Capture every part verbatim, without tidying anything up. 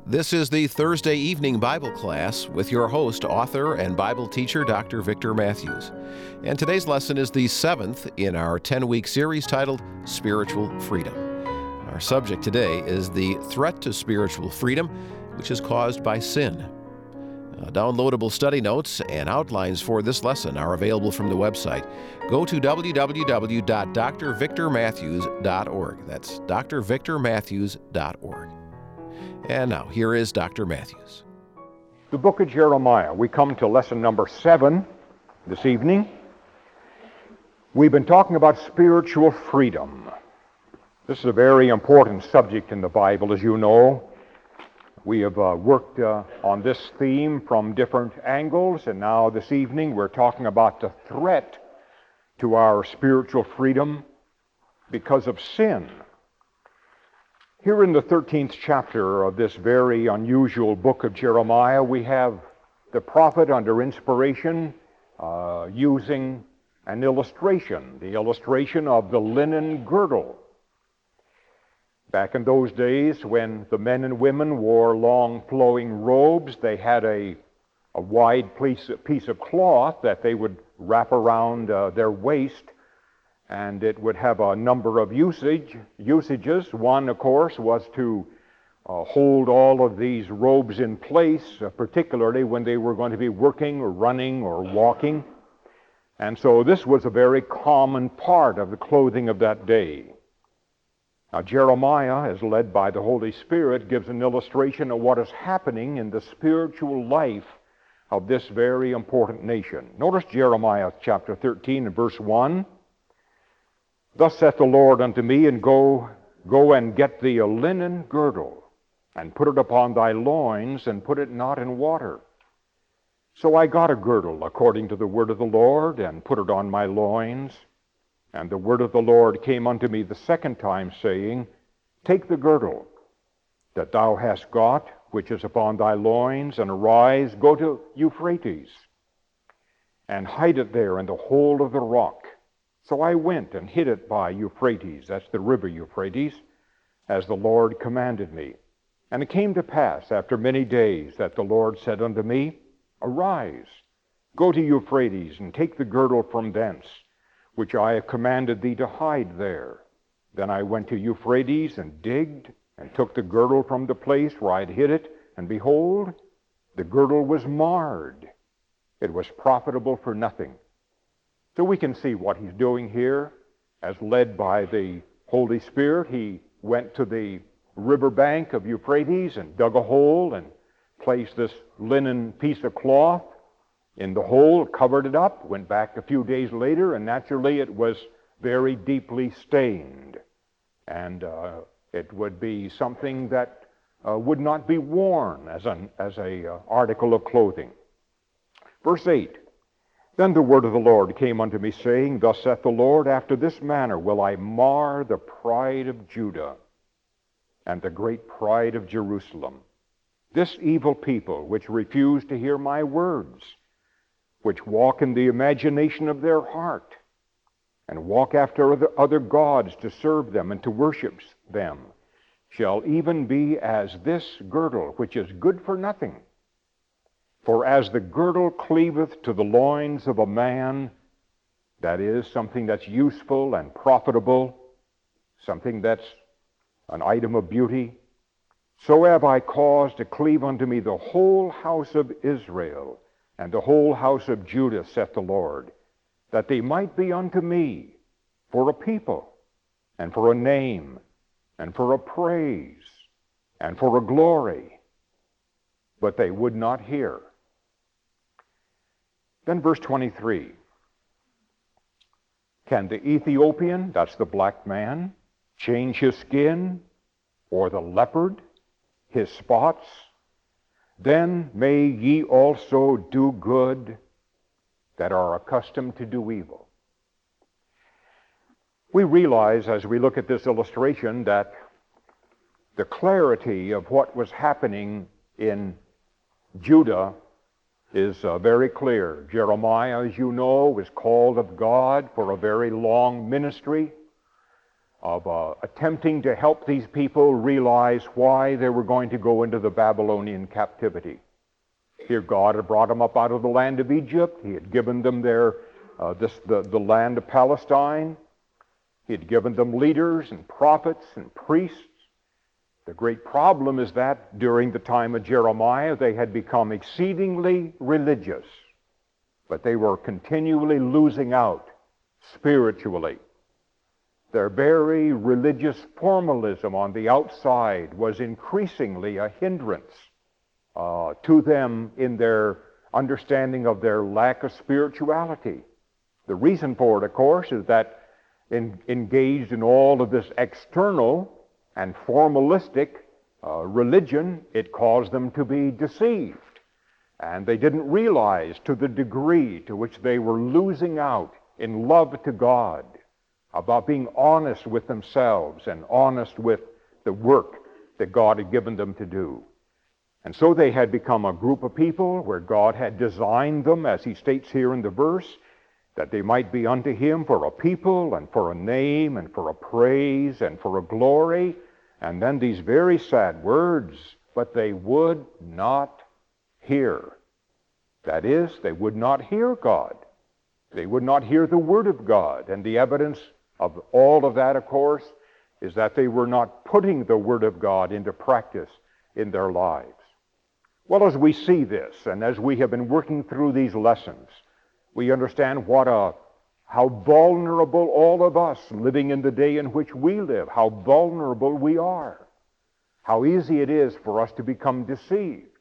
This is the Thursday evening Bible class with your host, author, and Bible teacher, Doctor Victor Matthews. And today's lesson is the seventh in our ten-week series titled Spiritual Freedom. Our subject today is the threat to spiritual freedom, which is caused by sin. Uh, downloadable study notes and outlines for this lesson are available from the website. Go to w w w dot d r victor matthews dot org. That's d r victor matthews dot org. And now, here is Doctor Matthews. The book of Jeremiah. We come to lesson number seven this evening. We've been talking about spiritual freedom. This is a very important subject in the Bible, as you know. We have uh, worked uh, on this theme from different angles, and now this evening we're talking about the threat to our spiritual freedom because of sin. Here in the thirteenth chapter of this very unusual book of Jeremiah, we have the prophet under inspiration uh, using an illustration, the illustration of the linen girdle. Back in those days when the men and women wore long flowing robes, they had a, a wide piece, piece of cloth that they would wrap around uh, their waist, and it would have a number of usage usages. One, of course, was to uh, hold all of these robes in place, uh, particularly when they were going to be working or running or walking. And so this was a very common part of the clothing of that day. Now, Jeremiah, as led by the Holy Spirit, gives an illustration of what is happening in the spiritual life of this very important nation. Notice Jeremiah chapter thirteen and verse one. Thus saith the Lord unto me, and go, go and get thee a linen girdle, and put it upon thy loins, and put it not in water. So I got a girdle according to the word of the Lord, and put it on my loins. And the word of the Lord came unto me the second time, saying, Take the girdle that thou hast got, which is upon thy loins, and arise, go to Euphrates, and hide it there in the hold of the rock. So I went and hid it by Euphrates, that's the river Euphrates, as the Lord commanded me. And it came to pass after many days that the Lord said unto me, Arise, go to Euphrates, and take the girdle from thence, which I have commanded thee to hide there. Then I went to Euphrates, and digged, and took the girdle from the place where I had hid it, and behold, the girdle was marred. It was profitable for nothing. So we can see what he's doing here. As led by the Holy Spirit, he went to the riverbank of Euphrates and dug a hole and placed this linen piece of cloth in the hole, covered it up, went back a few days later, and naturally it was very deeply stained. And uh, it would be something that uh, would not be worn as an as a uh, article of clothing. Verse eight. Then the word of the Lord came unto me, saying, Thus saith the Lord, After this manner will I mar the pride of Judah and the great pride of Jerusalem. This evil people, which refuse to hear my words, which walk in the imagination of their heart, and walk after other, other gods to serve them and to worship them, shall even be as this girdle, which is good for nothing. For as the girdle cleaveth to the loins of a man, that is, something that's useful and profitable, something that's an item of beauty, so have I caused to cleave unto me the whole house of Israel, and the whole house of Judah, saith the Lord, that they might be unto me for a people, and for a name, and for a praise, and for a glory. But they would not hear. Then verse twenty-three. Can the Ethiopian, that's the black man, change his skin, or the leopard his spots? Then may ye also do good that are accustomed to do evil. We realize as we look at this illustration that the clarity of what was happening in Judah is uh, very clear. Jeremiah, as you know, was called of God for a very long ministry. of uh, attempting to help these people realize why they were going to go into the Babylonian captivity. Here God had brought them up out of the land of Egypt. He had given them their, uh, this, the, the land of Palestine. He had given them leaders and prophets and priests. The great problem is that during the time of Jeremiah, they had become exceedingly religious, but they were continually losing out spiritually. Their very religious formalism on the outside was increasingly a hindrance uh, to them in their understanding of their lack of spirituality. The reason for it, of course, is that in, engaged in all of this external and formalistic uh, religion, it caused them to be deceived. And they didn't realize to the degree to which they were losing out in love to God, about being honest with themselves and honest with the work that God had given them to do. And so they had become a group of people where God had designed them, as he states here in the verse, that they might be unto him for a people and for a name and for a praise and for a glory. And then these very sad words, but they would not hear. That is, they would not hear God. They would not hear the Word of God. And the evidence of all of that, of course, is that they were not putting the Word of God into practice in their lives. Well, as we see this, and as we have been working through these lessons, we understand what a, how vulnerable all of us living in the day in which we live, how vulnerable we are, how easy it is for us to become deceived,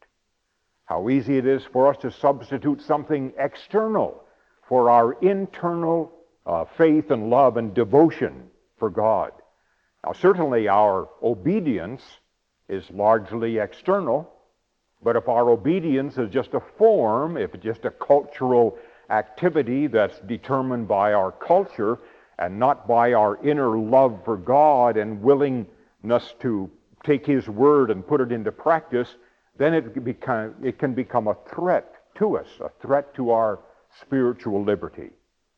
how easy it is for us to substitute something external for our internal uh, faith and love and devotion for God. Now, certainly our obedience is largely external, but if our obedience is just a form, if it's just a cultural activity that's determined by our culture and not by our inner love for God and willingness to take his word and put it into practice, then it can become, it can become a threat to us, a threat to our spiritual liberty.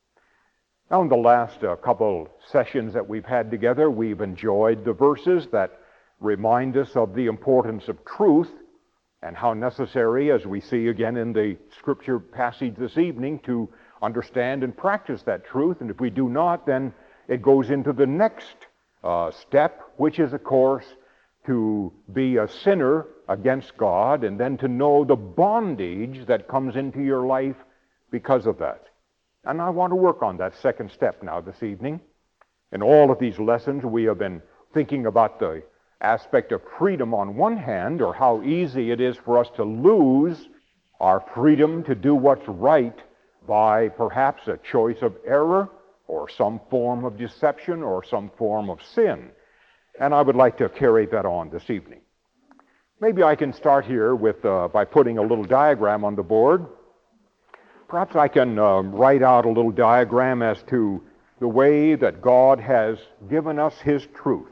Now, in the last uh, couple sessions that we've had together, we've enjoyed the verses that remind us of the importance of truth and how necessary, as we see again in the scripture passage this evening, to understand and practice that truth. And if we do not, then it goes into the next uh, step, which is, of course, to be a sinner against God and then to know the bondage that comes into your life because of that. And I want to work on that second step now this evening. In all of these lessons, we have been thinking about the aspect of freedom on one hand, or how easy it is for us to lose our freedom to do what's right by perhaps a choice of error or some form of deception or some form of sin. And I would like to carry that on this evening. Maybe I can start here with uh, by putting a little diagram on the board. Perhaps I can uh, write out a little diagram as to the way that God has given us his truth.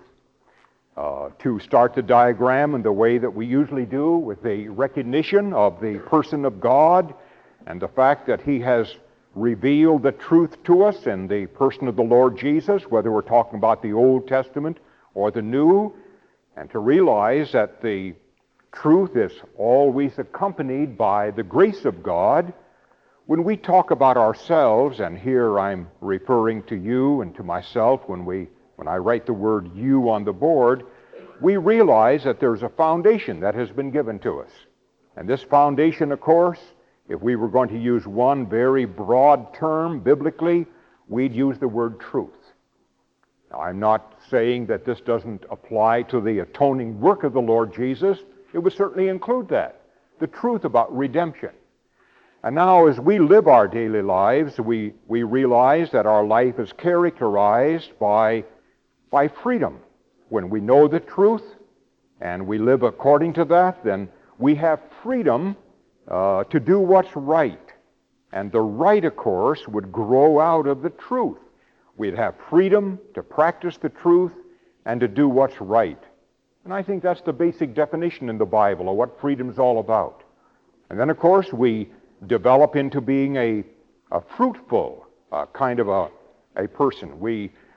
Uh, to start the diagram in the way that we usually do, with the recognition of the person of God and the fact that he has revealed the truth to us in the person of the Lord Jesus, whether we're talking about the Old Testament or the New, and to realize that the truth is always accompanied by the grace of God. When we talk about ourselves, and here I'm referring to you and to myself when we When I write the word you on the board, we realize that there's a foundation that has been given to us. And this foundation, of course, if we were going to use one very broad term biblically, we'd use the word truth. Now, I'm not saying that this doesn't apply to the atoning work of the Lord Jesus. It would certainly include that, the truth about redemption. And now, as we live our daily lives, we, we realize that our life is characterized by by freedom. When we know the truth and we live according to that, then we have freedom uh, to do what's right. And the right, of course, would grow out of the truth. We'd have freedom to practice the truth and to do what's right. And I think that's the basic definition in the Bible of what freedom's all about. And then, of course, we develop into being a, a fruitful uh, kind of a, a person. We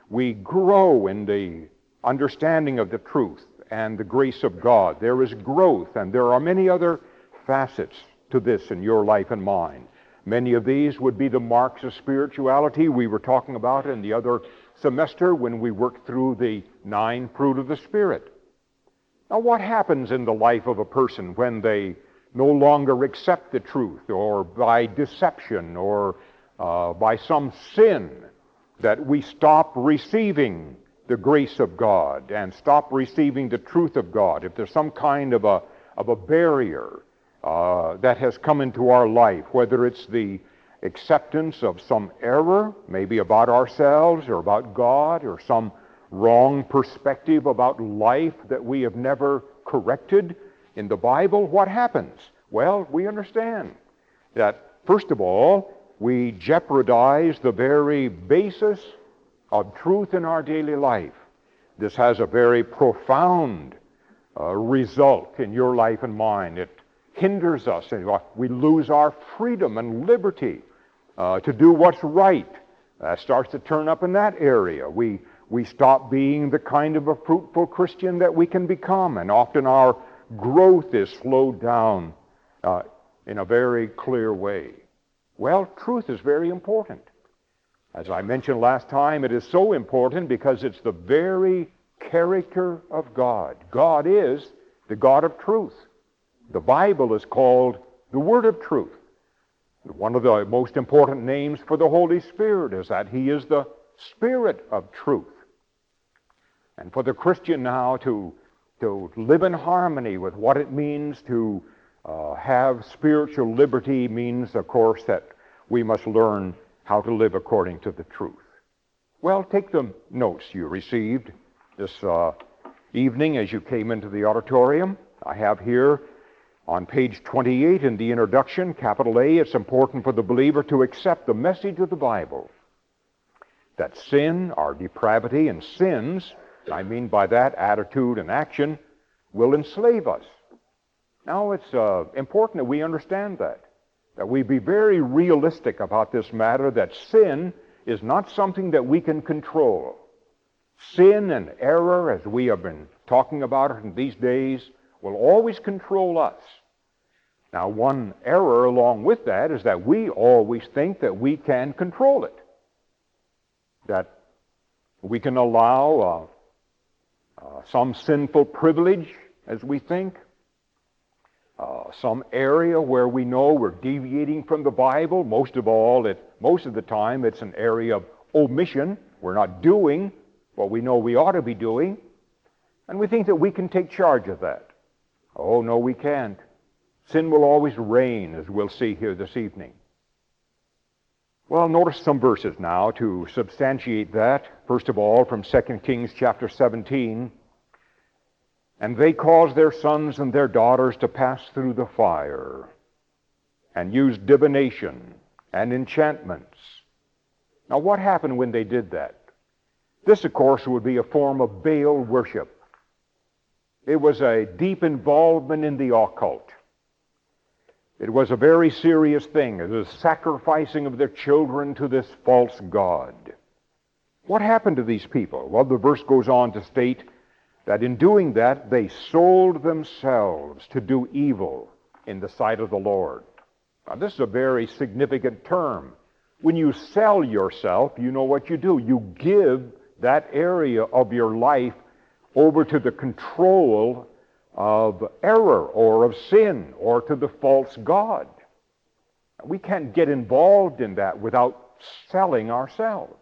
we grow in the understanding of the truth and the grace of God. There is growth, and there are many other facets to this in your life and mine. Many of these would be the marks of spirituality we were talking about in the other semester when we worked through the nine fruit of the Spirit. Now, what happens in the life of a person when they no longer accept the truth, or by deception, or uh, by some sin, that we stop receiving the grace of God and stop receiving the truth of God? If there's some kind of a, of a barrier uh, that has come into our life, whether it's the acceptance of some error, maybe about ourselves or about God, or some wrong perspective about life that we have never corrected in the Bible, what happens? Well, we understand that, first of all, we jeopardize the very basis of truth in our daily life. This has a very profound uh, result in your life and mine. It hinders us, and we lose our freedom and liberty uh, to do what's right. That starts to turn up in that area. We, we stop being the kind of a fruitful Christian that we can become, and often our growth is slowed down uh, in a very clear way. Well, truth is very important. As I mentioned last time, it is so important because it's the very character of God. God is the God of truth. The Bible is called the Word of Truth. One of the most important names for the Holy Spirit is that He is the Spirit of truth. And for the Christian now to, to live in harmony with what it means to uh, have spiritual liberty means, of course, that we must learn how to live according to the truth. Well, take the notes you received this uh, evening as you came into the auditorium. I have here on page twenty-eight in the introduction, capital A, it's important for the believer to accept the message of the Bible, that sin, our depravity and sins, I mean by that attitude and action, will enslave us. Now, it's uh, important that we understand that. That we be very realistic about this matter, that sin is not something that we can control. Sin and error, as we have been talking about it in these days, will always control us. Now, one error along with that is that we always think that we can control it. That we can allow uh, uh, some sinful privilege, as we think, Uh, some area where we know we're deviating from the Bible. Most of all, it, most of the time, it's an area of omission. We're not doing what we know we ought to be doing, and we think that we can take charge of that. Oh, no, we can't. Sin will always reign, as we'll see here this evening. Well, notice some verses now to substantiate that. First of all, from Second Kings chapter seventeen. And they caused their sons and their daughters to pass through the fire, and used divination and enchantments. Now, what happened when they did that? This, of course, would be a form of Baal worship. It was a deep involvement in the occult. It was a very serious thing. It was sacrificing of their children to this false god. What happened to these people? Well, the verse goes on to state that in doing that, they sold themselves to do evil in the sight of the Lord. Now, this is a very significant term. When you sell yourself, you know what you do. You give that area of your life over to the control of error or of sin or to the false god. We can't get involved in that without selling ourselves.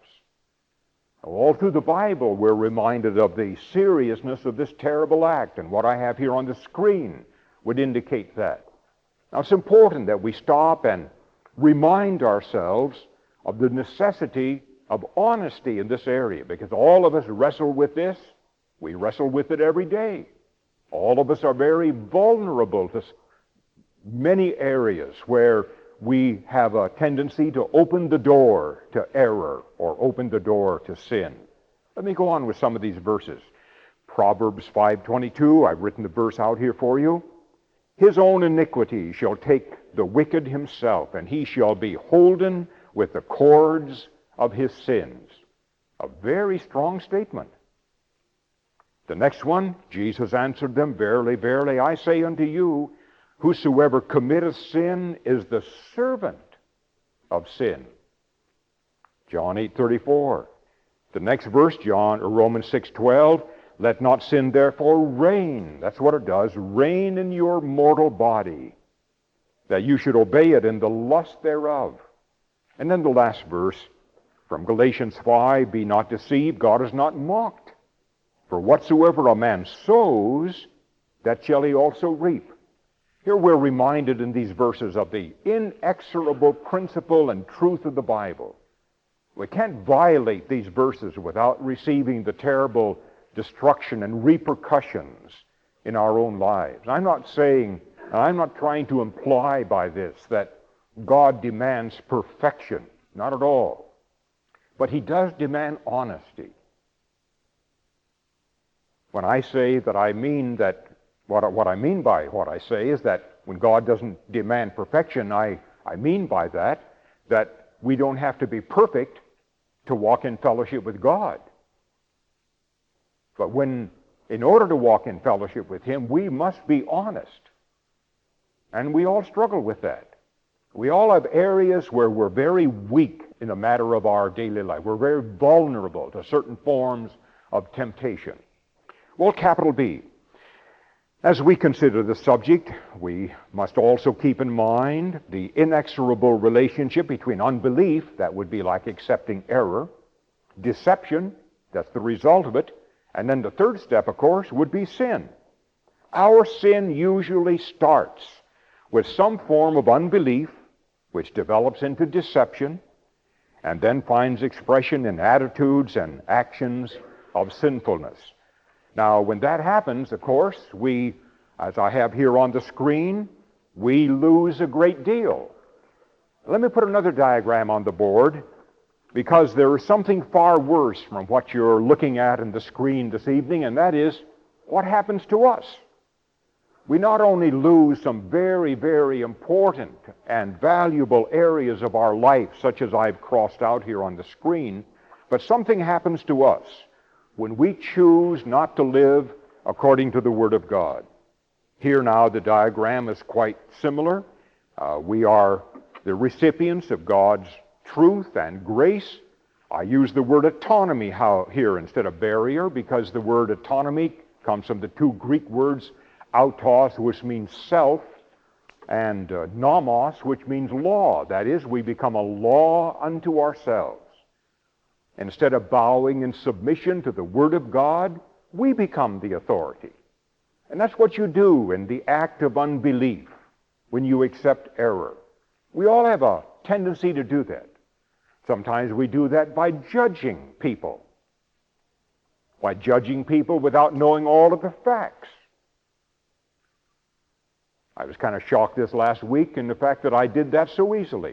All through the Bible, we're reminded of the seriousness of this terrible act, and what I have here on the screen would indicate that. Now, it's important that we stop and remind ourselves of the necessity of honesty in this area, because all of us wrestle with this. We wrestle with it every day. All of us are very vulnerable to many areas where we have a tendency to open the door to error or open the door to sin. Let me go on with some of these verses. Proverbs five twenty-two, I've written the verse out here for you. His own iniquity shall take the wicked himself, and he shall be holden with the cords of his sins. A very strong statement. The next one, Jesus answered them, Verily, verily, I say unto you, whosoever committeth sin is the servant of sin. John eight thirty-four. The next verse, John or Romans six twelve, let not sin therefore reign. That's what it does. Reign in your mortal body, that you should obey it in the lust thereof. And then the last verse from Galatians five, be not deceived, God is not mocked. For whatsoever a man sows, that shall he also reap. Here we're reminded in these verses of the inexorable principle and truth of the Bible. We can't violate these verses without receiving the terrible destruction and repercussions in our own lives. I'm not saying, I'm not trying to imply by this that God demands perfection. Not at all. But he does demand honesty. When I say that I mean that, what, what I mean by what I say is that when God doesn't demand perfection, I, I mean by that, that we don't have to be perfect to walk in fellowship with God. But when, in order to walk in fellowship with him, we must be honest. And we all struggle with that. We all have areas where we're very weak in the matter of our daily life. We're very vulnerable to certain forms of temptation. Well, capital B. As we consider the subject, we must also keep in mind the inexorable relationship between unbelief, that would be like accepting error, deception, that's the result of it, and then the third step, of course, would be sin. Our sin usually starts with some form of unbelief, which develops into deception, and then finds expression in attitudes and actions of sinfulness. Now, when that happens, of course, we, as I have here on the screen, we lose a great deal. Let me put another diagram on the board, because there is something far worse from what you're looking at in the screen this evening, and that is what happens to us. We not only lose some very, very important and valuable areas of our life, such as I've crossed out here on the screen, but something happens to us when we choose not to live according to the Word of God. Here now the diagram is quite similar. Uh, we are the recipients of God's truth and grace. I use the word autonomy how, here instead of barrier, because the word autonomy comes from the two Greek words autos, which means self, and uh, nomos, which means law. That is, we become a law unto ourselves. Instead of bowing in submission to the Word of God, we become the authority. And that's what you do in the act of unbelief when you accept error. We all have a tendency to do that. Sometimes we do that by judging people, by judging people without knowing all of the facts. I was kind of shocked this last week in the fact that I did that so easily.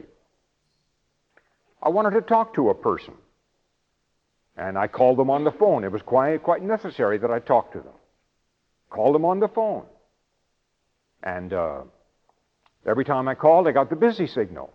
I wanted to talk to a person, and I called them on the phone. It was quite, quite necessary that I talk to them. Called them on the phone. And uh, every time I called, I got the busy signal.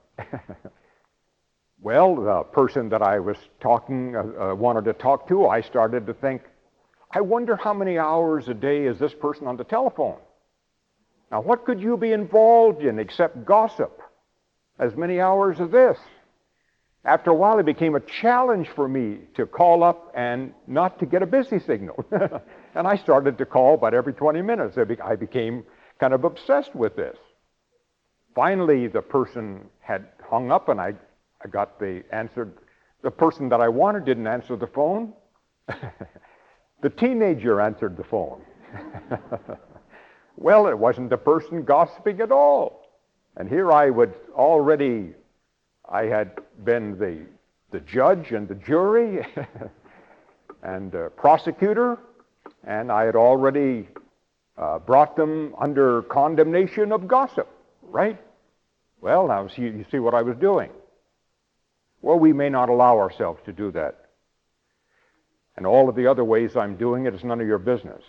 Well, the person that I was talking, uh, uh, wanted to talk to, I started to think, I wonder how many hours a day is this person on the telephone? Now, what could you be involved in except gossip? As many hours as this. After a while, it became a challenge for me to call up and not to get a busy signal. And I started to call about every twenty minutes. I became kind of obsessed with this. Finally, the person had hung up, and I, I got the answer. The person that I wanted didn't answer the phone. The teenager answered the phone. Well, it wasn't the person gossiping at all. And here I would already, I had been the, the judge and the jury and uh, prosecutor, and I had already uh, brought them under condemnation of gossip, right? Well, now see, you see what I was doing. Well, we may not allow ourselves to do that. And all of the other ways I'm doing it is none of your business.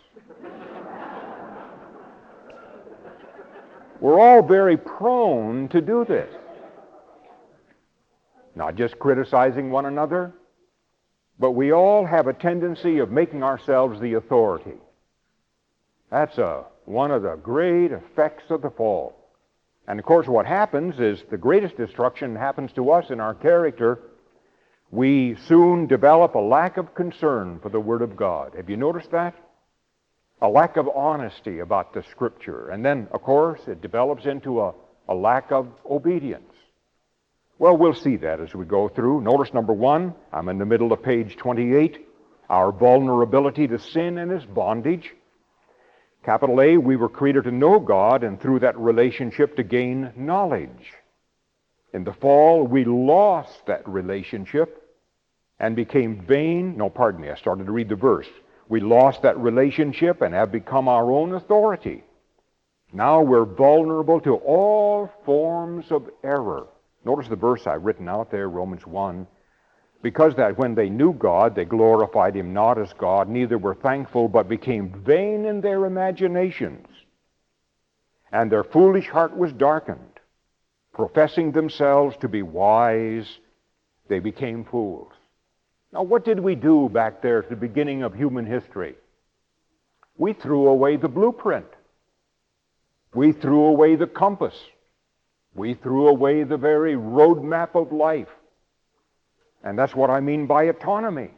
We're all very prone to do this. Not just criticizing one another, but we all have a tendency of making ourselves the authority. That's a, one of the great effects of the fall. And of course what happens is the greatest destruction happens to us in our character. We soon develop a lack of concern for the Word of God. Have you noticed that? A lack of honesty about the Scripture. And then, of course, it develops into a, a lack of obedience. Well, we'll see that as we go through. Notice number one, I'm in the middle of page twenty-eight, our vulnerability to sin and its bondage. Capital A, we were created to know God, and through that relationship to gain knowledge. In the fall, we lost that relationship and became vain. No, pardon me, I started to read the verse. We lost that relationship and have become our own authority. Now we're vulnerable to all forms of error. Notice the verse I've written out there, Romans one. Because that when they knew God, they glorified Him not as God, neither were thankful, but became vain in their imaginations. And their foolish heart was darkened. Professing themselves to be wise, they became fools. Now, what did we do back there at the beginning of human history? We threw away the blueprint. We threw away the compass. We threw away the very roadmap of life. And that's what I mean by autonomy.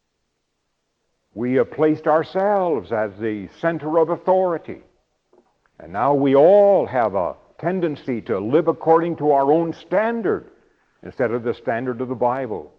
We have placed ourselves as the center of authority. And now we all have a tendency to live according to our own standard instead of the standard of the Bible.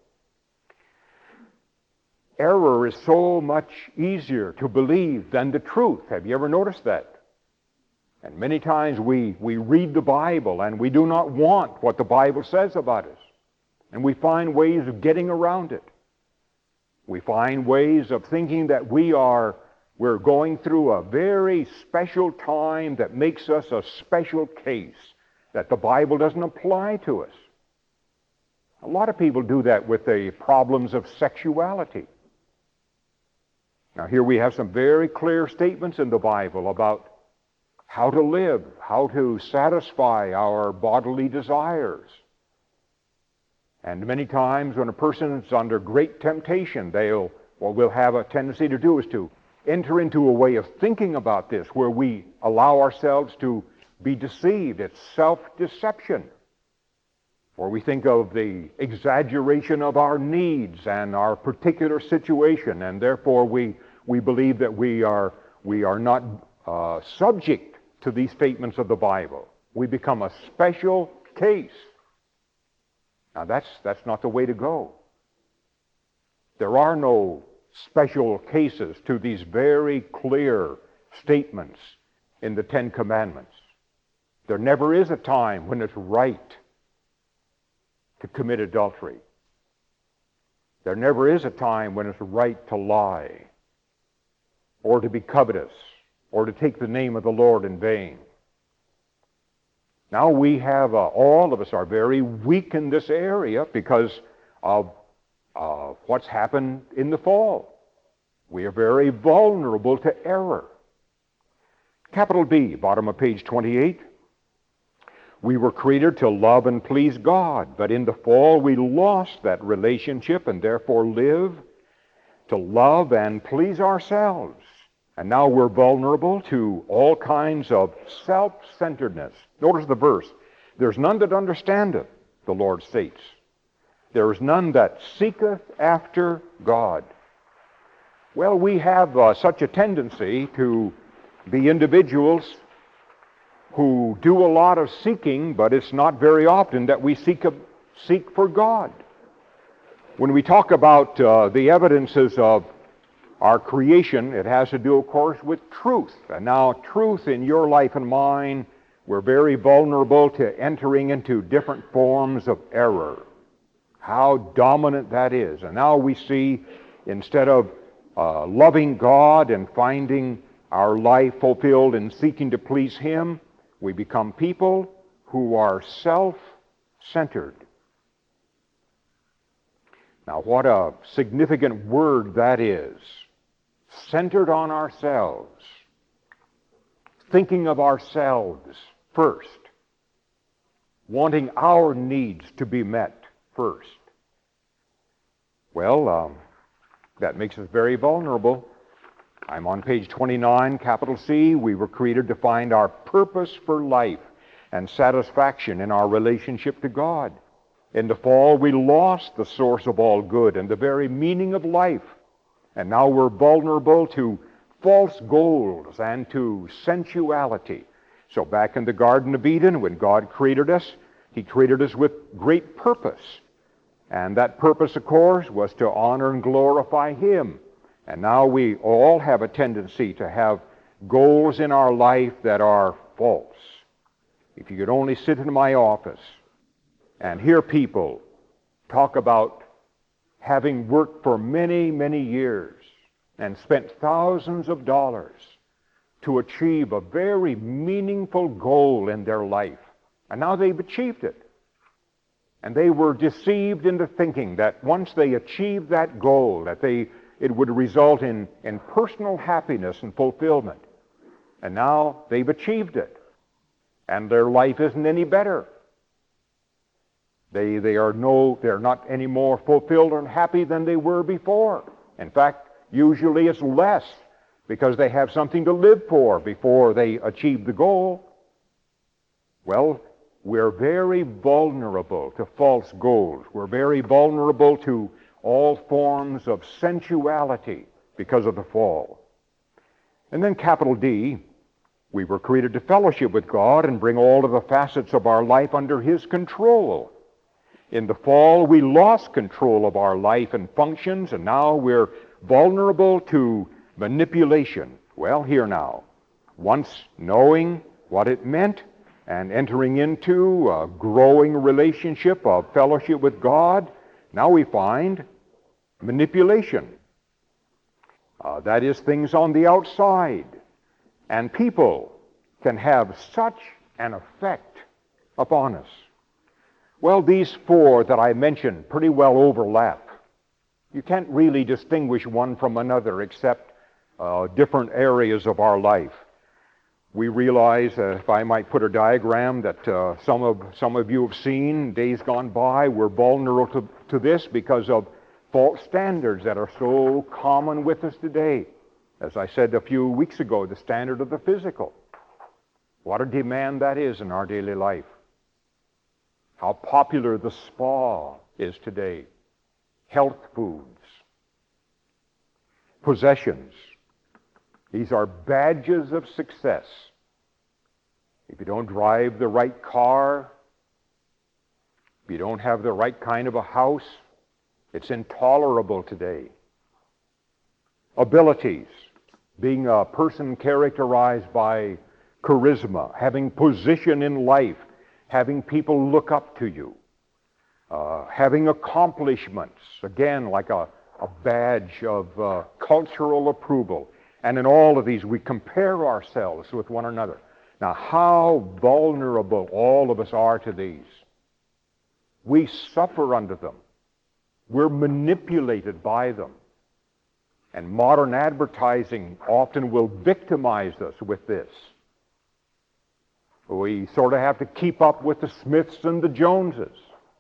Error is so much easier to believe than the truth. Have you ever noticed that? And many times we, we read the Bible and we do not want what the Bible says about us. And we find ways of getting around it. We find ways of thinking that we are, we're going through a very special time that makes us a special case, that the Bible doesn't apply to us. A lot of people do that with the problems of sexuality. Now here we have some very clear statements in the Bible about how to live, how to satisfy our bodily desires. And many times when a person is under great temptation, they'll, what we'll have a tendency to do is to enter into a way of thinking about this where we allow ourselves to be deceived. It's self-deception. Or we think of the exaggeration of our needs and our particular situation, and therefore we, we believe that we are, we are not uh, subject to these statements of the Bible. We become a special case. Now that's, that's not the way to go. There are no special cases to these very clear statements in the Ten Commandments. There never is a time when it's right to commit adultery. There never is a time when it's right to lie, or to be covetous, or to take the name of the Lord in vain. Now we have, uh, all of us are very weak in this area because of uh, what's happened in the fall. We are very vulnerable to error. Capital B, bottom of page twenty-eight. We were created to love and please God, but in the fall we lost that relationship and therefore live to love and please ourselves. And now we're vulnerable to all kinds of self-centeredness. Notice the verse. There's none that understandeth, the Lord states. There is none that seeketh after God. Well, we have uh, such a tendency to be individuals who do a lot of seeking, but it's not very often that we seek, a, seek for God. When we talk about uh, the evidences of our creation, it has to do, of course, with truth. And now truth in your life and mine, we're very vulnerable to entering into different forms of error. How dominant that is. And now we see, instead of uh, loving God and finding our life fulfilled and seeking to please Him, we become people who are self-centered. Now, what a significant word that is. Centered on ourselves. Thinking of ourselves first. Wanting our needs to be met first. Well, um, That makes us very vulnerable. I'm on page twenty-nine, capital C. We were created to find our purpose for life and satisfaction in our relationship to God. In the fall, we lost the source of all good and the very meaning of life. And now we're vulnerable to false goals and to sensuality. So back in the Garden of Eden, when God created us, He created us with great purpose. And that purpose, of course, was to honor and glorify Him. And now we all have a tendency to have goals in our life that are false. If you could only sit in my office and hear people talk about having worked for many, many years and spent thousands of dollars to achieve a very meaningful goal in their life. And now they've achieved it. And they were deceived into thinking that once they achieved that goal, that they it would result in, in personal happiness and fulfillment. And now they've achieved it. And their life isn't any better. They, they are no, they're not any more fulfilled and happy than they were before. In fact, usually it's less because they have something to live for before they achieve the goal. Well, we're very vulnerable to false goals. We're very vulnerable to all forms of sensuality because of the fall. And then capital D, we were created to fellowship with God and bring all of the facets of our life under His control. In the fall, we lost control of our life and functions, and now we're vulnerable to manipulation. Well, here now, once knowing what it meant and entering into a growing relationship of fellowship with God, now we find manipulation. Uh, that is, things on the outside. And people can have such an effect upon us. Well, these four that I mentioned pretty well overlap. You can't really distinguish one from another except uh, different areas of our life. We realize, uh, if I might put a diagram that uh, some of some of you have seen days gone by, we're vulnerable to, to this because of false standards that are so common with us today. As I said a few weeks ago, the standard of the physical. What a demand that is in our daily life. How popular the spa is today. Health foods. Possessions. These are badges of success. If you don't drive the right car, if you don't have the right kind of a house, it's intolerable today. Abilities. Being a person characterized by charisma, having position in life, having people look up to you, uh, having accomplishments, again, like a, a badge of uh, cultural approval. And in all of these, we compare ourselves with one another. Now, how vulnerable all of us are to these. We suffer under them. We're manipulated by them. And modern advertising often will victimize us with this. We sort of have to keep up with the Smiths and the Joneses.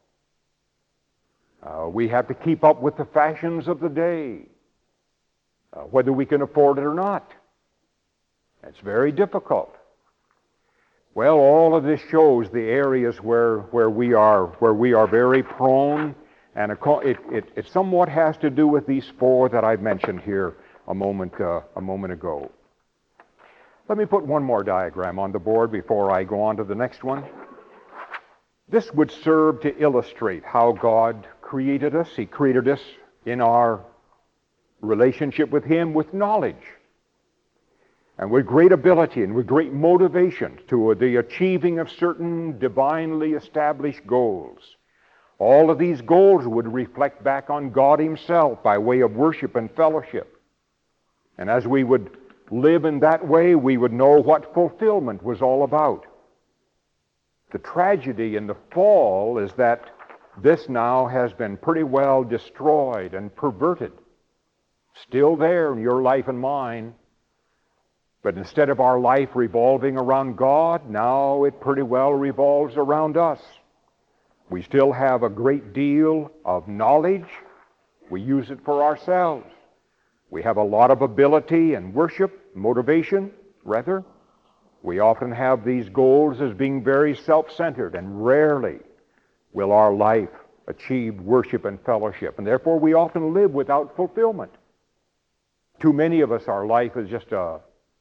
Uh, we have to keep up with the fashions of the day, uh, whether we can afford it or not. It's very difficult. Well, all of this shows the areas where, where, we, are, where we are very prone, and it, it, it somewhat has to do with these four that I mentioned here a moment, uh, a moment ago. Let me put one more diagram on the board before I go on to the next one. This would serve to illustrate how God created us. He created us in our relationship with Him with knowledge and with great ability and with great motivation to the achieving of certain divinely established goals. All of these goals would reflect back on God Himself by way of worship and fellowship. And as we would live in that way, we would know what fulfillment was all about. The tragedy in the fall is that this now has been pretty well destroyed and perverted. Still there in your life and mine, but instead of our life revolving around God, now it pretty well revolves around us. We still have a great deal of knowledge. We use it for ourselves. We have a lot of ability and worship, motivation, rather. We often have these goals as being very self-centered, and rarely will our life achieve worship and fellowship. And therefore, we often live without fulfillment. Too many of us, our life is just a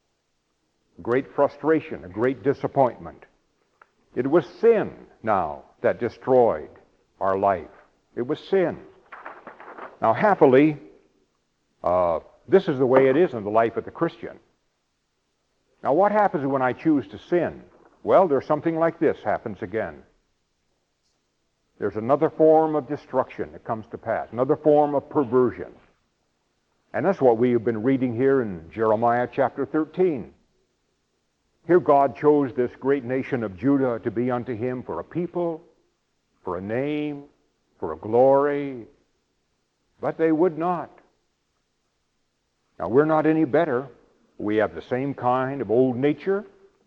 great frustration, a great disappointment. It was sin now that destroyed our life. It was sin. Now, happily, uh, this is the way it is in the life of the Christian. Now, what happens when I choose to sin? Well, there's something like this happens again. There's another form of destruction that comes to pass, another form of perversion. And that's what we have been reading here in Jeremiah chapter thirteen. Here God chose this great nation of Judah to be unto him for a people, for a name, for a glory, but they would not. Now, we're not any better. We have the same kind of old nature.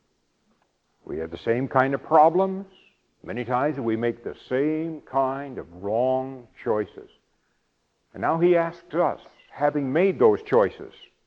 We have the same kind of problems. Many times we make the same kind of wrong choices. And now he asks us, having made those choices,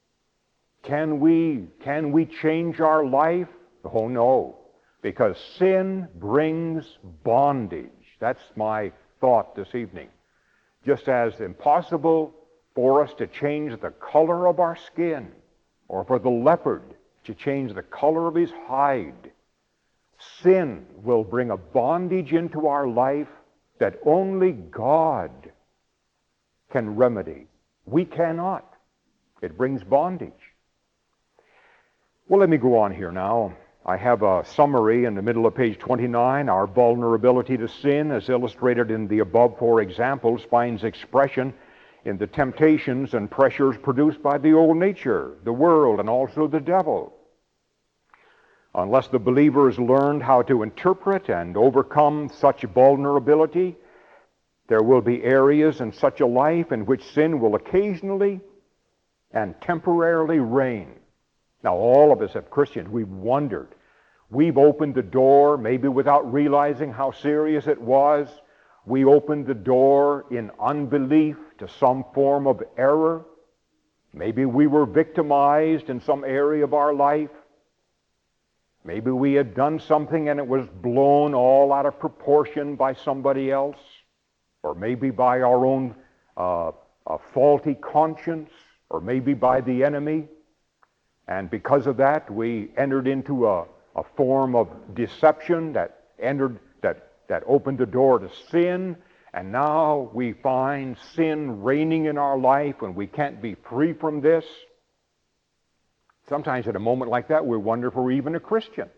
can we, can we change our life? Oh, no, because sin brings bondage. That's my thought this evening. Just as impossible for us to change the color of our skin, or for the leopard to change the color of his hide, sin will bring a bondage into our life that only God can remedy. We cannot. It brings bondage. Well, let me go on here now. I have a summary in the middle of page twenty-nine. Our vulnerability to sin, as illustrated in the above four examples, finds expression in the temptations and pressures produced by the old nature, the world, and also the devil. Unless the believer has learned how to interpret and overcome such vulnerability, there will be areas in such a life in which sin will occasionally and temporarily reign. Now, all of us as Christians, we've wondered. We've opened the door, maybe without realizing how serious it was. We opened the door in unbelief to some form of error. Maybe we were victimized in some area of our life. Maybe we had done something and it was blown all out of proportion by somebody else, or maybe by our own uh, a faulty conscience, or maybe by the enemy. And because of that, we entered into a, a form of deception that entered that that opened the door to sin, and now we find sin reigning in our life and we can't be free from this. Sometimes at a moment like that, we wonder if we're even a Christian.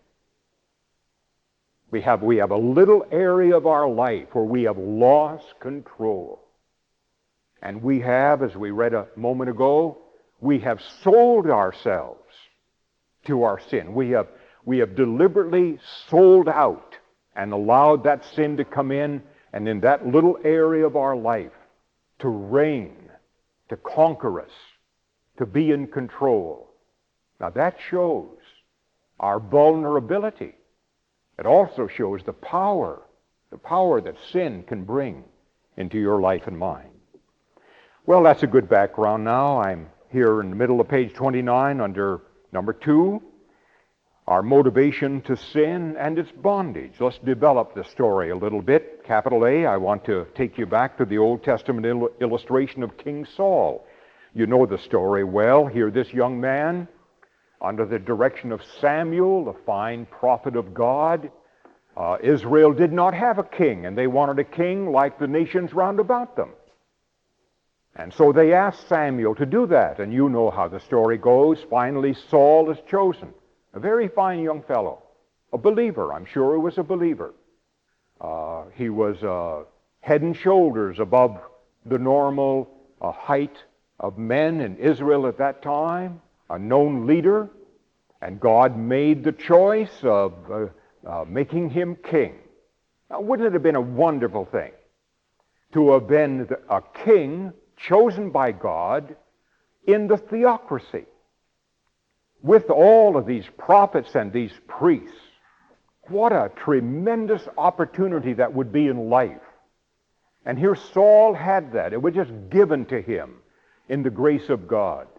We have, we have a little area of our life where we have lost control. And we have, as we read a moment ago, we have sold ourselves to our sin. We have, we have deliberately sold out and allowed that sin to come in, and in that little area of our life to reign, to conquer us, to be in control. Now that shows our vulnerability. It also shows the power, the power that sin can bring into your life and mine. Well, that's a good background now. I'm here in the middle of page twenty-nine under number two, our motivation to sin and its bondage. Let's develop the story a little bit. Capital A, I want to take you back to the Old Testament il- illustration of King Saul. You know the story well. Here this young man, under the direction of Samuel, a fine prophet of God, uh, Israel did not have a king, and they wanted a king like the nations round about them. And so they asked Samuel to do that, and you know how the story goes. Finally, Saul is chosen. A very fine young fellow, a believer. I'm sure he was a believer. Uh, he was uh, head and shoulders above the normal uh, height of men in Israel at that time, a known leader, and God made the choice of uh, uh, making him king. Now, wouldn't it have been a wonderful thing to have been the, a king chosen by God in the theocracy, with all of these prophets and these priests? What a tremendous opportunity that would be in life. And here Saul had that. It was just given to him in the grace of God.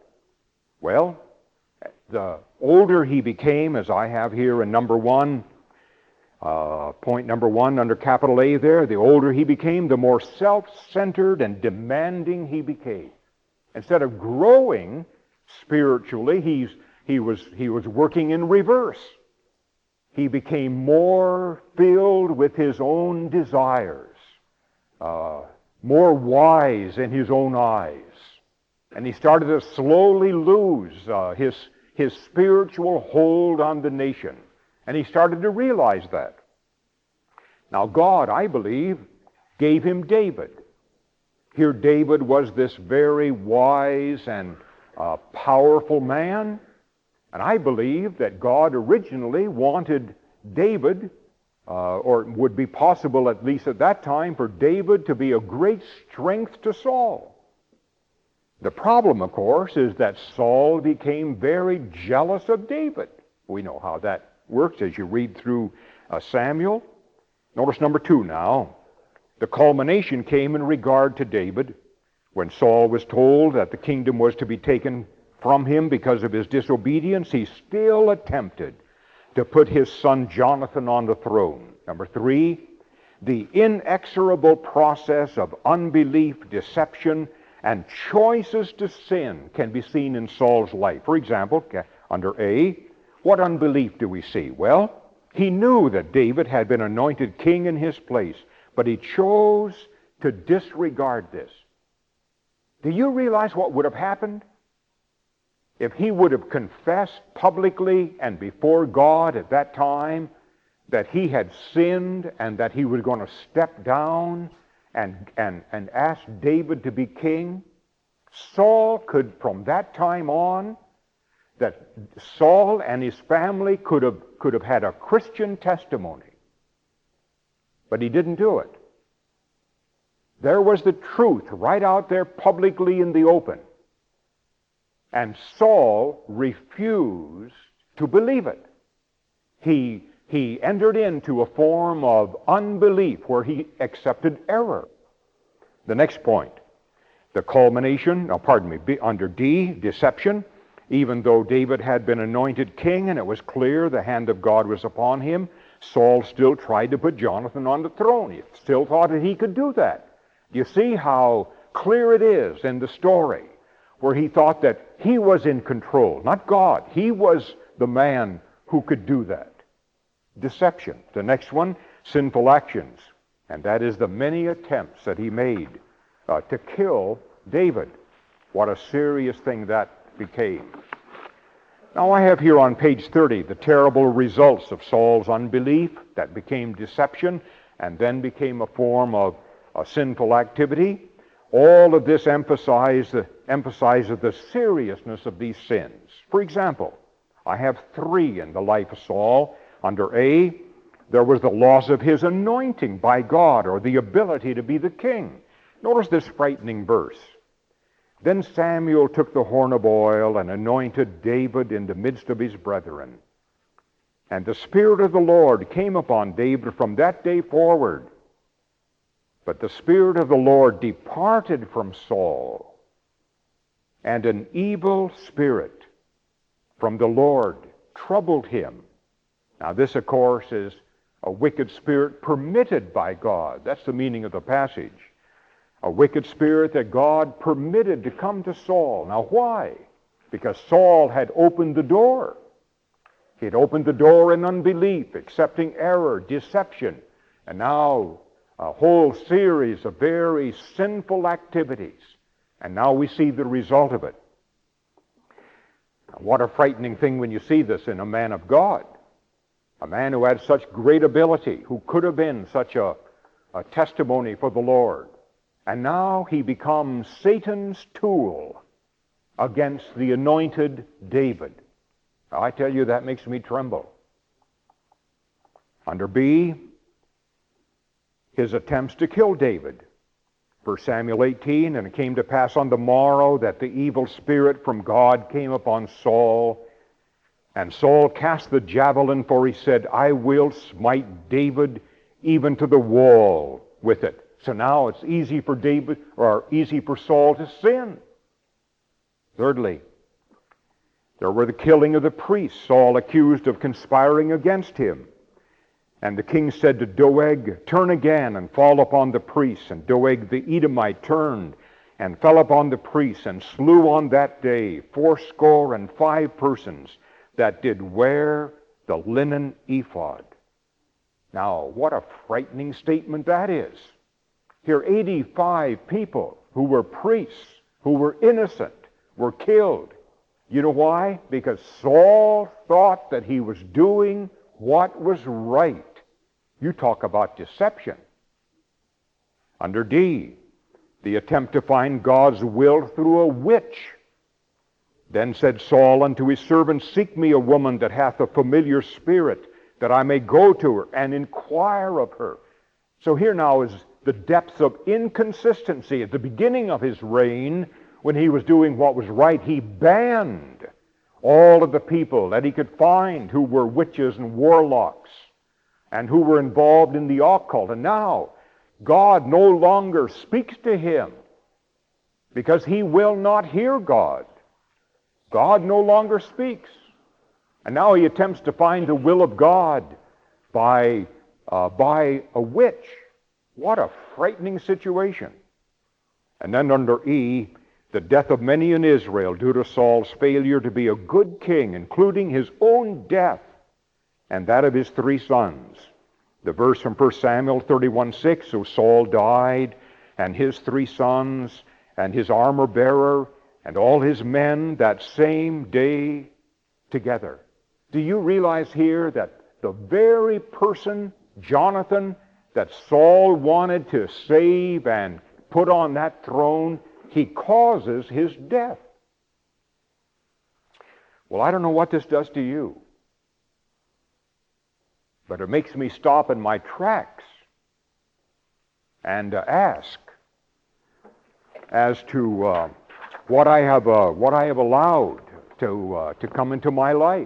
Well, the older he became, as I have here in number one, uh, point number one under capital A there, the older he became, the more self-centered and demanding he became. Instead of growing spiritually, he's, he, was, he was working in reverse. He became more filled with his own desires, uh, more wise in his own eyes. And he started to slowly lose uh, his, his spiritual hold on the nation. And he started to realize that. Now God, I believe, gave him David. Here David was this very wise and uh, powerful man. And I believe that God originally wanted David, uh, or it would be possible at least at that time, for David to be a great strength to Saul. The problem, of course, is that Saul became very jealous of David. We know how that works as you read through uh, Samuel. Notice number two now. The culmination came in regard to David when Saul was told that the kingdom was to be taken from him because of his disobedience. He still attempted to put his son Jonathan on the throne. Number three, the inexorable process of unbelief, deception, and choices to sin can be seen in Saul's life. For example, under A, what unbelief do we see? Well, he knew that David had been anointed king in his place, but he chose to disregard this. Do you realize what would have happened if he would have confessed publicly and before God at that time that he had sinned and that he was going to step down and, and, and ask David to be king? Saul could, from that time on, that Saul and his family could have, could have had a Christian testimony. But he didn't do it. There was the truth right out there publicly in the open. And Saul refused to believe it. He, he entered into a form of unbelief where he accepted error. The next point, the culmination, no, pardon me, under D, deception. Even though David had been anointed king and it was clear the hand of God was upon him, Saul still tried to put Jonathan on the throne. He still thought that he could do that. You see how clear it is in the story where he thought that he was in control, not God. He was the man who could do that. Deception. The next one, sinful actions. And that is the many attempts that he made uh, to kill David. What a serious thing that became. Now I have here on page thirty the terrible results of Saul's unbelief that became deception and then became a form of a sinful activity. All of this emphasize, emphasizes the seriousness of these sins. For example, I have three in the life of Saul. Under A, there was the loss of his anointing by God, or the ability to be the king. Notice this frightening verse. Then Samuel took the horn of oil and anointed David in the midst of his brethren. And the Spirit of the Lord came upon David from that day forward. But the Spirit of the Lord departed from Saul, and an evil spirit from the Lord troubled him. Now this, of course, is a wicked spirit permitted by God. That's the meaning of the passage. A wicked spirit that God permitted to come to Saul. Now why? Because Saul had opened the door. He had opened the door in unbelief, accepting error, deception, and now a whole series of very sinful activities. And now we see the result of it. Now, what a frightening thing when you see this in a man of God. A man who had such great ability, who could have been such a, a testimony for the Lord. And now he becomes Satan's tool against the anointed David. Now, I tell you, that makes me tremble. Under B, his attempts to kill David. First Samuel eighteen, and it came to pass on the morrow that the evil spirit from God came upon Saul. And Saul cast the javelin, for he said, I will smite David even to the wall with it. So now it's easy for David, or easy for Saul to sin. Thirdly, There were the killing of the priests, Saul accused of conspiring against him. And the king said to Doeg, turn again and fall upon the priests. And Doeg the Edomite turned and fell upon the priests and slew on that day fourscore and five persons that did wear the linen ephod. Now, what a frightening statement that is. Here, eighty-five people who were priests, who were innocent, were killed. You know why? Because Saul thought that he was doing what was right. You talk about deception. Under D, the attempt to find God's will through a witch. Then said Saul unto his servants, seek me a woman that hath a familiar spirit, that I may go to her and inquire of her. So here now is the depth of inconsistency. At the beginning of his reign, when he was doing what was right, he banned all of the people that he could find who were witches and warlocks and who were involved in the occult. And now, God no longer speaks to him because he will not hear God. God no longer speaks. And now he attempts to find the will of God by, uh, by a witch. What a frightening situation. And then under E, the death of many in Israel due to Saul's failure to be a good king, including his own death and that of his three sons. The verse from First Samuel thirty-one six, so Saul died, and his three sons, and his armor bearer, and all his men that same day together. Do you realize here that the very person, Jonathan, that Saul wanted to save and put on that throne, he causes his death? Well, I don't know what this does to you, but it makes me stop in my tracks and uh, ask as to uh, what I have uh, what I have allowed to uh, to come into my life.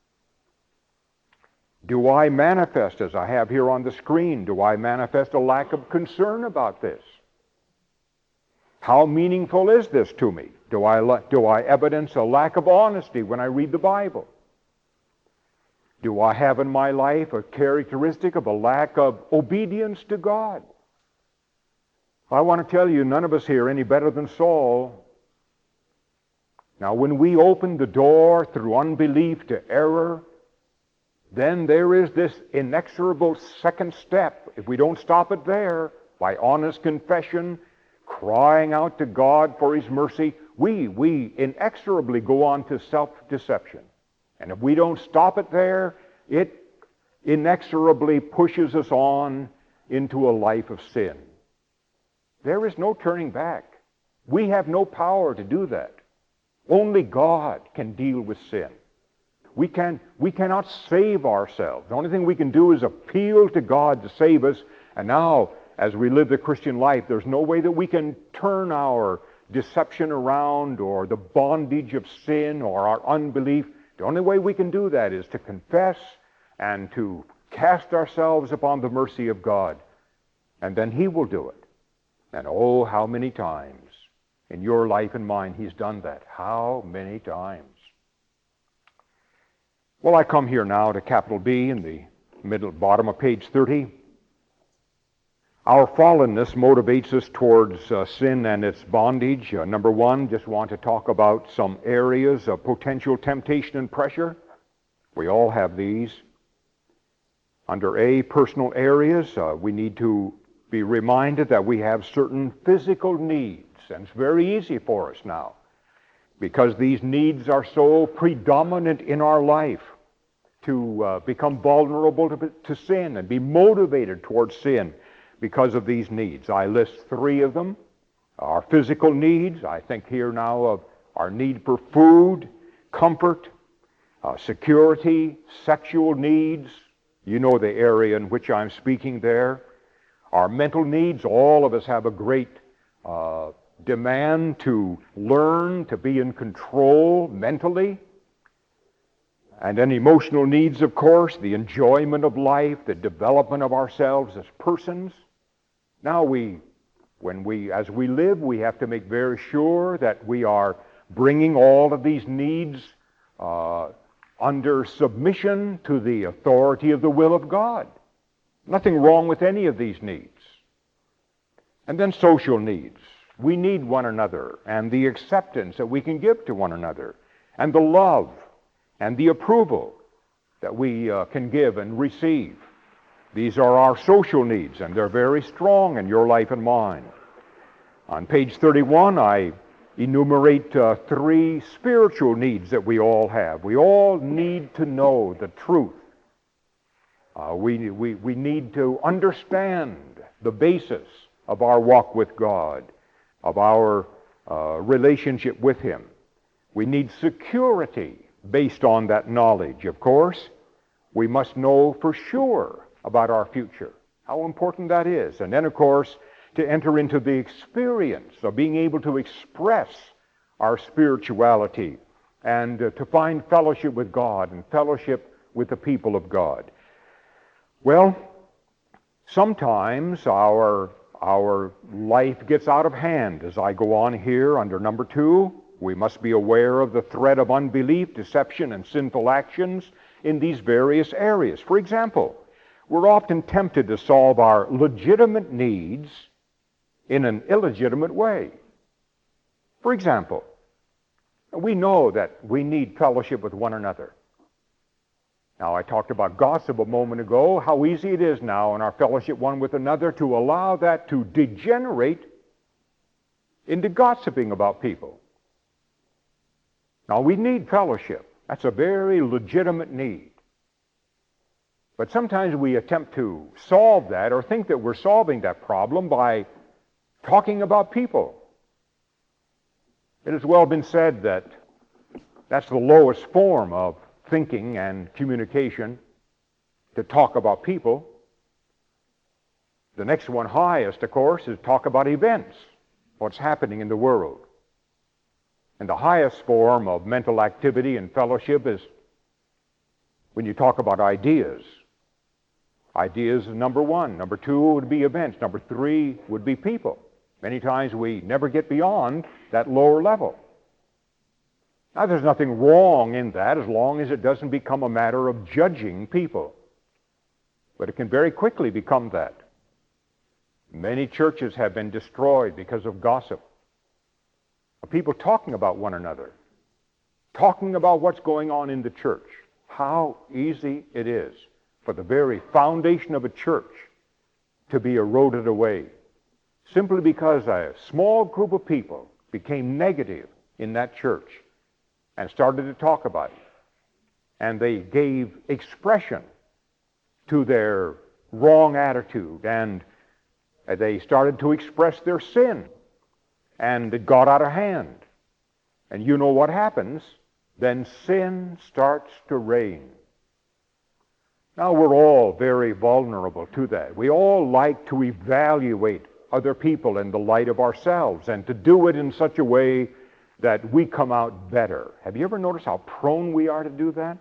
Do I manifest, as I have here on the screen, do I manifest a lack of concern about this? How meaningful is this to me? Do I, do I evidence a lack of honesty when I read the Bible? Do I have in my life a characteristic of a lack of obedience to God? I want to tell you, none of us here are any better than Saul. Now, when we open the door through unbelief to error, then there is this inexorable second step. If we don't stop it there, by honest confession, crying out to God for his mercy, we, we inexorably go on to self-deception. And if we don't stop it there, it inexorably pushes us on into a life of sin. There is no turning back. We have no power to do that. Only God can deal with sin. We, can, we cannot save ourselves. The only thing we can do is appeal to God to save us. And now, as we live the Christian life, there's no way that we can turn our deception around or the bondage of sin or our unbelief. The only way we can do that is to confess and to cast ourselves upon the mercy of God. And then he will do it. And oh, how many times in your life and mine he's done that. How many times? Well, I come here now to capital B in the middle bottom of page thirty. Our fallenness motivates us towards uh, sin and its bondage. Uh, number one, just want to talk about some areas of potential temptation and pressure. We all have these. Under A, personal areas, uh, we need to be reminded that we have certain physical needs. And it's very easy for us now, because these needs are so predominant in our life, to uh, become vulnerable to, to sin and be motivated towards sin because of these needs. I list three of them. Our physical needs, I think here now of our need for food, comfort, uh, security, sexual needs. You know the area in which I'm speaking there. Our mental needs, all of us have a great uh, demand to learn to be in control mentally. And then emotional needs, of course, the enjoyment of life, the development of ourselves as persons. Now we, when we, as we live, we have to make very sure that we are bringing all of these needs uh, under submission to the authority of the will of God. Nothing wrong with any of these needs. And then social needs. We need one another, and the acceptance that we can give to one another, and the love and the approval that we uh, can give and receive. These are our social needs, and they're very strong in your life and mine. On page thirty-one, I enumerate uh, three spiritual needs that we all have. We all need to know the truth. Uh, we, we, we need to understand the basis of our walk with God, of our uh, relationship with Him. We need security based on that knowledge. Of course, we must know for sure about our future, how important that is. And then, of course, to enter into the experience of being able to express our spirituality and uh, to find fellowship with God and fellowship with the people of God. Well, sometimes our, our life gets out of hand. As I go on here under number two, we must be aware of the threat of unbelief, deception, and sinful actions in these various areas. For example, we're often tempted to solve our legitimate needs in an illegitimate way. For example, we know that we need fellowship with one another. Now, I talked about gossip a moment ago, how easy it is now in our fellowship one with another to allow that to degenerate into gossiping about people. Now, we need fellowship. That's a very legitimate need. But sometimes we attempt to solve that or think that we're solving that problem by talking about people. It has well been said that that's the lowest form of thinking and communication, to talk about people. The next one highest, of course, is talk about events, what's happening in the world. And the highest form of mental activity and fellowship is when you talk about ideas. Ideas is number one. Number two would be events. Number three would be people. Many times we never get beyond that lower level. Now, there's nothing wrong in that as long as it doesn't become a matter of judging people. But it can very quickly become that. Many churches have been destroyed because of gossip. People talking about one another, talking about what's going on in the church. How easy it is for the very foundation of a church to be eroded away, simply because a small group of people became negative in that church and started to talk about it. And they gave expression to their wrong attitude, and they started to express their sin, and it got out of hand. And you know what happens? Then sin starts to reign. Now, we're all very vulnerable to that. We all like to evaluate other people in the light of ourselves and to do it in such a way that we come out better. Have you ever noticed how prone we are to do that?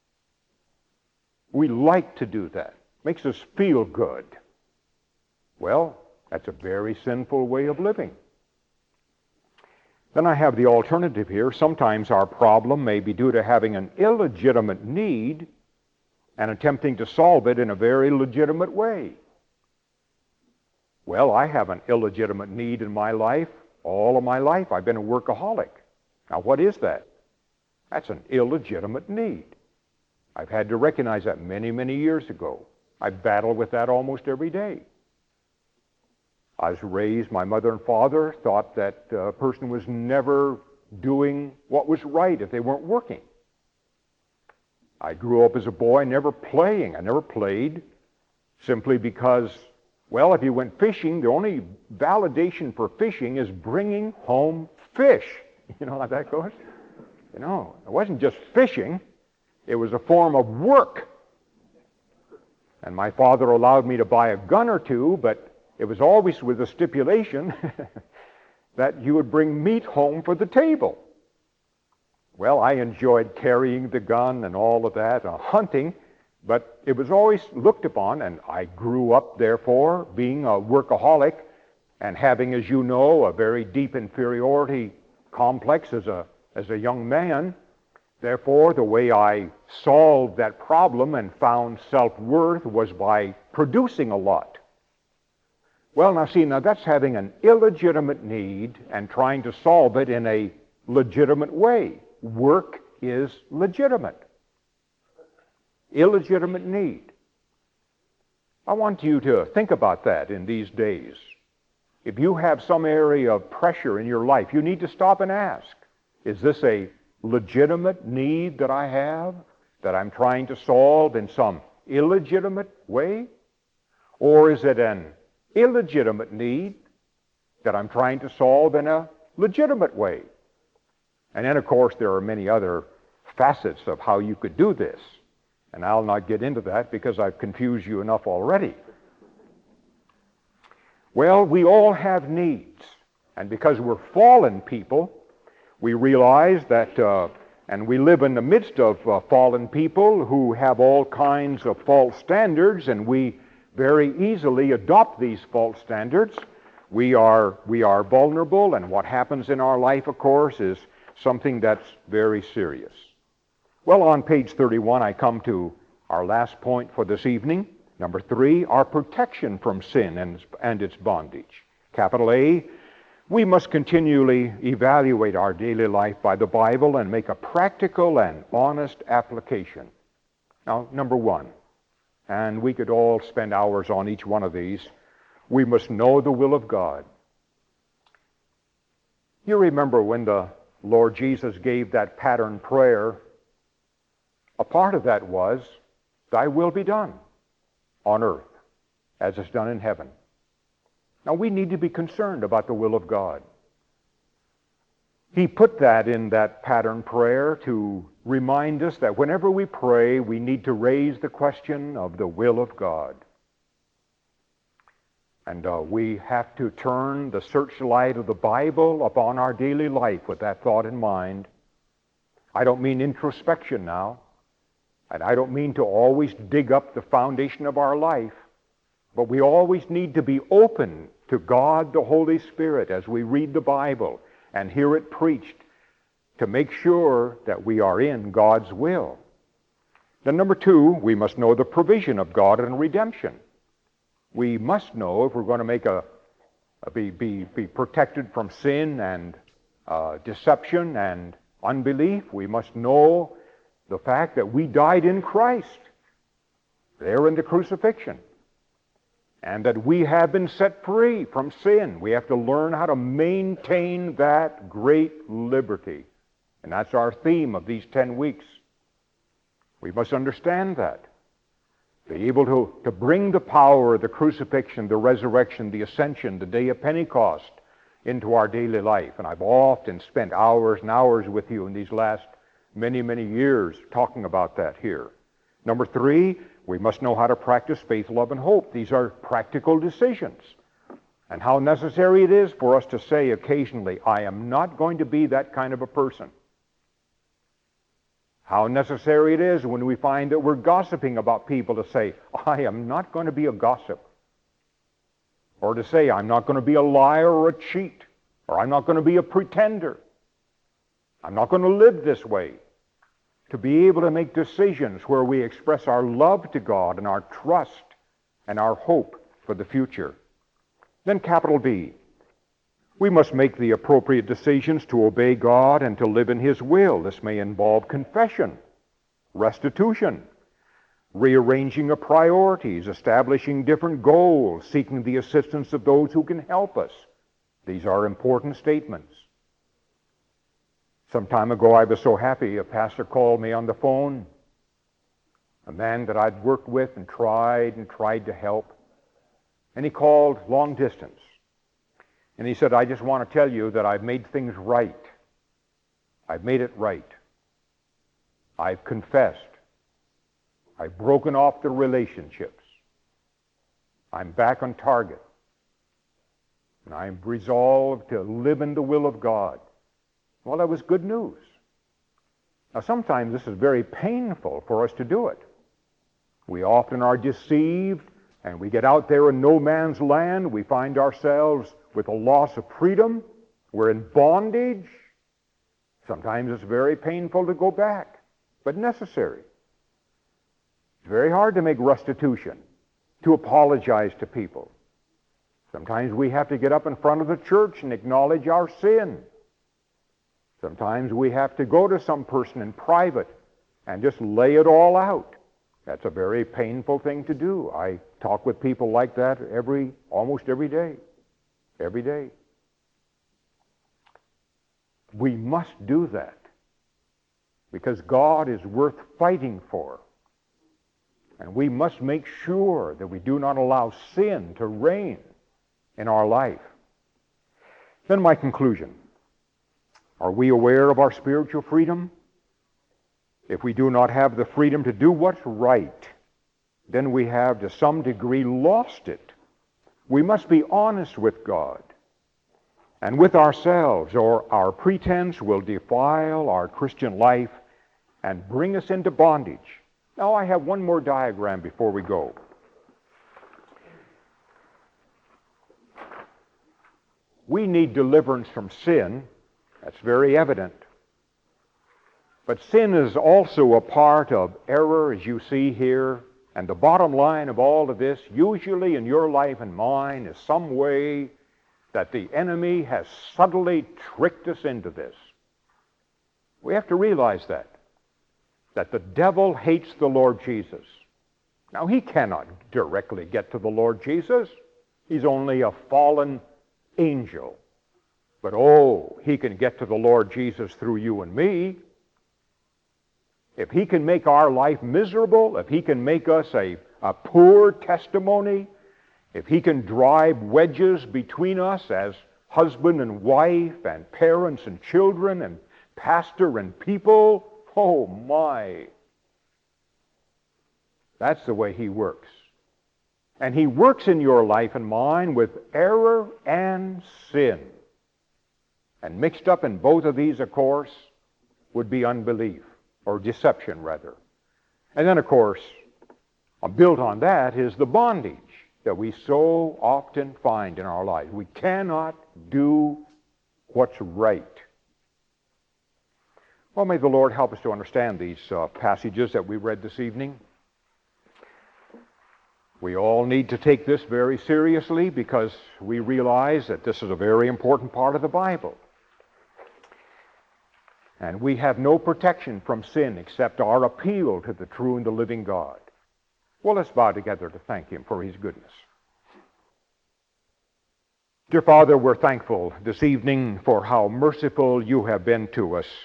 We like to do that. Makes us feel good. Well, that's a very sinful way of living. Then I have the alternative here. Sometimes our problem may be due to having an illegitimate need and attempting to solve it in a very legitimate way. Well, I have an illegitimate need in my life. All of my life I've been a workaholic. Now, what is that? That's an illegitimate need. I've had to recognize that many, many years ago. I battle with that almost every day. I was raised, my mother and father thought that a person was never doing what was right if they weren't working. I grew up as a boy never playing. I never played simply because, well, if you went fishing, the only validation for fishing is bringing home fish. You know how that goes? You know, it wasn't just fishing. It was a form of work. And my father allowed me to buy a gun or two, but it was always with the stipulation that you would bring meat home for the table. Well, I enjoyed carrying the gun and all of that, uh, hunting, but it was always looked upon, and I grew up, therefore, being a workaholic and having, as you know, a very deep inferiority complex as a, as a young man, Therefore, the way I solved that problem and found self-worth was by producing a lot. Well, now see, now that's having an illegitimate need and trying to solve it in a legitimate way. Work is legitimate. Illegitimate need. I want you to think about that in these days. If you have some area of pressure in your life, you need to stop and ask, is this a legitimate need that I have, that I'm trying to solve in some illegitimate way? Or is it an illegitimate need that I'm trying to solve in a legitimate way? And then, of course, there are many other facets of how you could do this. And I'll not get into that because I've confused you enough already. Well, we all have needs. And because we're fallen people, we realize that, uh, and we live in the midst of uh, fallen people who have all kinds of false standards, and we very easily adopt these false standards. We are, we are vulnerable, and what happens in our life, of course, is something that's very serious. Well, on page thirty-one, I come to our last point for this evening. Number three, our protection from sin and, and its bondage. Capital A, we must continually evaluate our daily life by the Bible and make a practical and honest application. Now, number one, and we could all spend hours on each one of these, we must know the will of God. You remember when the Lord Jesus gave that pattern prayer, a part of that was, thy will be done on earth as it's done in heaven. Now we need to be concerned about the will of God. He put that in that pattern prayer to remind us that whenever we pray, we need to raise the question of the will of God. And uh, we have to turn the searchlight of the Bible upon our daily life with that thought in mind. I don't mean introspection now, and I don't mean to always dig up the foundation of our life, but we always need to be open to God the Holy Spirit as we read the Bible and hear it preached to make sure that we are in God's will. Then number two, we must know the provision of God in redemption. We must know if we're going to make a, a be, be, be protected from sin and uh, deception and unbelief, we must know the fact that we died in Christ there in the crucifixion, and that we have been set free from sin. We have to learn how to maintain that great liberty. And that's our theme of these ten weeks. We must understand that. Be able to, to bring the power of the crucifixion, the resurrection, the ascension, the day of Pentecost into our daily life. And I've often spent hours and hours with you in these last many, many years talking about that here. Number three, we must know how to practice faith, love, and hope. These are practical decisions. And how necessary it is for us to say occasionally, I am not going to be that kind of a person. How necessary it is when we find that we're gossiping about people to say, I am not going to be a gossip. Or to say, I'm not going to be a liar or a cheat. Or I'm not going to be a pretender. I'm not going to live this way. To be able to make decisions where we express our love to God and our trust and our hope for the future. Then capital B, we must make the appropriate decisions to obey God and to live in His will. This may involve confession, restitution, rearranging of priorities, establishing different goals, seeking the assistance of those who can help us. These are important statements. Some time ago, I was so happy, a pastor called me on the phone, a man that I'd worked with and tried and tried to help, and he called long distance. And he said, I just want to tell you that I've made things right. I've made it right. I've confessed. I've broken off the relationships. I'm back on target. And I'm resolved to live in the will of God. Well, that was good news. Now, sometimes this is very painful for us to do it. We often are deceived, and we get out there in no man's land. We find ourselves with a loss of freedom. We're in bondage. Sometimes it's very painful to go back, but necessary. It's very hard to make restitution, to apologize to people. Sometimes we have to get up in front of the church and acknowledge our sin. Sometimes we have to go to some person in private and just lay it all out. That's a very painful thing to do. I talk with people like that every, almost every day. Every day. We must do that because God is worth fighting for. And we must make sure that we do not allow sin to reign in our life. Then my conclusion. Are we aware of our spiritual freedom? If we do not have the freedom to do what's right, then we have to some degree lost it. We must be honest with God and with ourselves, or our pretense will defile our Christian life and bring us into bondage. Now I have one more diagram before we go. We need deliverance from sin. That's very evident. But sin is also a part of error, as you see here. And the bottom line of all of this, usually in your life and mine, is some way that the enemy has subtly tricked us into this. We have to realize that. That the devil hates the Lord Jesus. Now, he cannot directly get to the Lord Jesus. He's only a fallen angel. But oh, he can get to the Lord Jesus through you and me. If he can make our life miserable, if he can make us a, a poor testimony, if he can drive wedges between us as husband and wife and parents and children and pastor and people, oh my. That's the way he works. And he works in your life and mine with error and sin. And mixed up in both of these, of course, would be unbelief, or deception, rather. And then, of course, built on that is the bondage that we so often find in our lives. We cannot do what's right. Well, may the Lord help us to understand these uh, passages that we read this evening. We all need to take this very seriously because we realize that this is a very important part of the Bible. And we have no protection from sin except our appeal to the true and the living God. Well, let's bow together to thank him for his goodness. Dear Father, we're thankful this evening for how merciful you have been to us.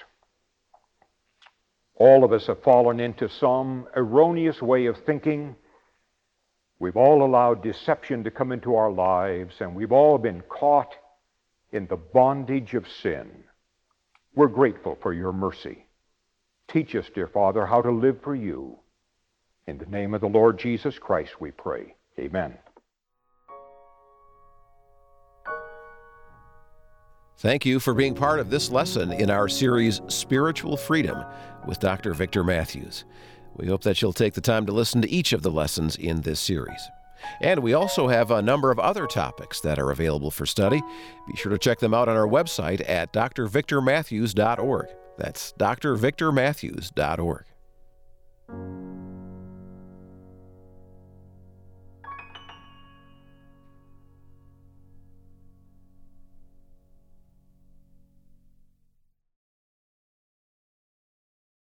All of us have fallen into some erroneous way of thinking. We've all allowed deception to come into our lives, and we've all been caught in the bondage of sin. We're grateful for your mercy. Teach us, dear Father, how to live for you. In the name of the Lord Jesus Christ, we pray. Amen. Thank you for being part of this lesson in our series, Spiritual Freedom, with Doctor Victor Matthews. We hope that you'll take the time to listen to each of the lessons in this series. And we also have a number of other topics that are available for study. Be sure to check them out on our website at d r victor matthews dot org. That's d r victor matthews dot org.